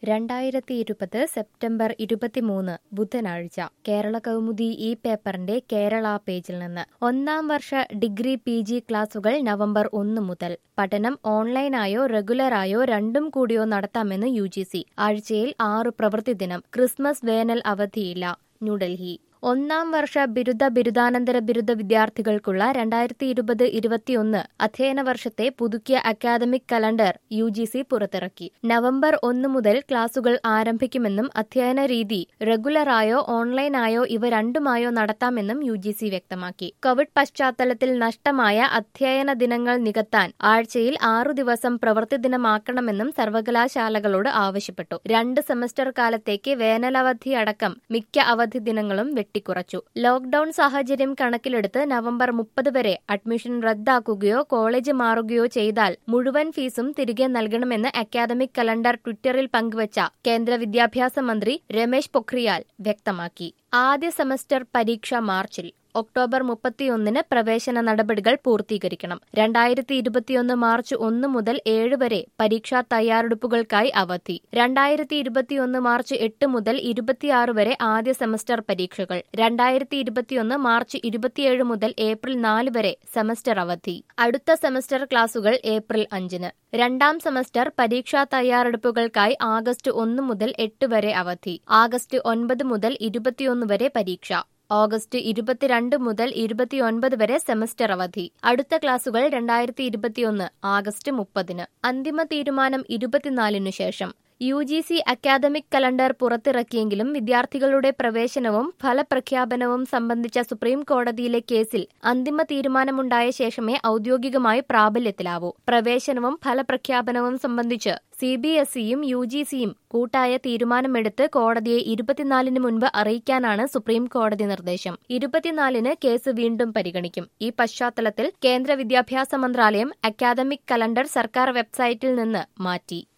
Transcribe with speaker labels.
Speaker 1: 2020 September 23 ബുധനാഴ്ച കേരള കൗമുദി ഈ പേപ്പറിന്റെ കേരള പേജിൽ നിന്ന് ഒന്നാം വർഷ ഡിഗ്രി PG ക്ലാസുകൾ നവംബർ 1 മുതൽ പഠനം ഓൺലൈനായോ റെഗുലറായോ രണ്ടും കൂടിയോ നടത്താമെന്ന് UGC ആഴ്ചയിൽ 6 പ്രവൃത്തി ദിനം ക്രിസ്മസ് വേനൽ അവധിയില്ല ന്യൂഡൽഹി ഒന്നാം വർഷ ബിരുദാനന്തര ബിരുദ വിദ്യാർത്ഥികൾക്കുള്ള 2020-21 അധ്യയന വർഷത്തെ പുതുക്കിയ അക്കാദമിക് കലണ്ടർ UGC പുറത്തിറക്കി. നവംബർ 1 മുതൽ ക്ലാസുകൾ ആരംഭിക്കുമെന്നും അധ്യയന രീതി റെഗുലറായോ ഓൺലൈനായോ ഇവ രണ്ടുമായോ നടത്താമെന്നും UGC വ്യക്തമാക്കി. കോവിഡ് പശ്ചാത്തലത്തിൽ നഷ്ടമായ അധ്യയന ദിനങ്ങൾ നികത്താൻ ആഴ്ചയിൽ 6 ദിവസം പ്രവൃത്തി ദിനമാക്കണമെന്നും സർവകലാശാലകളോട് ആവശ്യപ്പെട്ടു. 2 സെമസ്റ്റർ കാലത്തേക്ക് വേനലവധി അടക്കം മിക്ക അവധി ദിനങ്ങളും വെട്ടിക്കുറച്ചു. ലോക്ഡൌൺ സാഹചര്യം കണക്കിലെടുത്ത് നവംബർ 30 വരെ അഡ്മിഷൻ റദ്ദാക്കുകയോ കോളേജ് മാറുകയോ ചെയ്താൽ മുഴുവൻ ഫീസും തിരികെ നൽകണമെന്ന് അക്കാദമിക് കലണ്ടർ ട്വിറ്ററിൽ പങ്കുവച്ച കേന്ദ്ര വിദ്യാഭ്യാസ മന്ത്രി രമേശ് പൊഖ്രിയാൽ വ്യക്തമാക്കി. ആദ്യ സെമസ്റ്റർ പരീക്ഷ മാർച്ചിൽ, ഒക്ടോബർ 31 പ്രവേശന നടപടികൾ പൂർത്തീകരിക്കണം. 2021 മാർച്ച് 1 മുതൽ 7 വരെ പരീക്ഷാ തയ്യാറെടുപ്പുകൾക്കായി അവധി. 2021 മാർച്ച് 8 മുതൽ 26 വരെ ആദ്യ സെമസ്റ്റർ പരീക്ഷകൾ. 2021 മാർച്ച് 27 മുതൽ ഏപ്രിൽ 4 വരെ സെമസ്റ്റർ അവധി. അടുത്ത സെമസ്റ്റർ ക്ലാസുകൾ ഏപ്രിൽ 5-ന്. രണ്ടാം സെമസ്റ്റർ പരീക്ഷാ തയ്യാറെടുപ്പുകൾക്കായി ആഗസ്റ്റ് 1 മുതൽ 8 വരെ അവധി. ആഗസ്റ്റ് 9 മുതൽ 21 വരെ പരീക്ഷ. ഓഗസ്റ്റ് 22 മുതൽ 29 വരെ സെമസ്റ്റർ അവധി. അടുത്ത ക്ലാസുകൾ 2021 ആഗസ്റ്റ് 30-ന്. അന്തിമ തീരുമാനം 24-നു ശേഷം. UGC അക്കാദമിക് കലണ്ടർ പുറത്തിറക്കിയെങ്കിലും വിദ്യാർത്ഥികളുടെ പ്രവേശനവും ഫലപ്രഖ്യാപനവും സംബന്ധിച്ച സുപ്രീം കോടതിയിലെ കേസിൽ അന്തിമ തീരുമാനമുണ്ടായ ശേഷമേ ഔദ്യോഗികമായി പ്രാബല്യത്തിലാവൂ. പ്രവേശനവും ഫലപ്രഖ്യാപനവും സംബന്ധിച്ച് CBSEയും UGCയും കൂട്ടായ തീരുമാനമെടുത്ത് കോടതിയെ 24-ന് മുൻപ് അറിയിക്കാനാണ് സുപ്രീം കോടതി നിർദ്ദേശം. 24-ന് കേസ് വീണ്ടും പരിഗണിക്കും. ഈ പശ്ചാത്തലത്തിൽ കേന്ദ്ര വിദ്യാഭ്യാസ മന്ത്രാലയം അക്കാദമിക് കലണ്ടർ സർക്കാർ വെബ്സൈറ്റിൽ നിന്ന് മാറ്റി.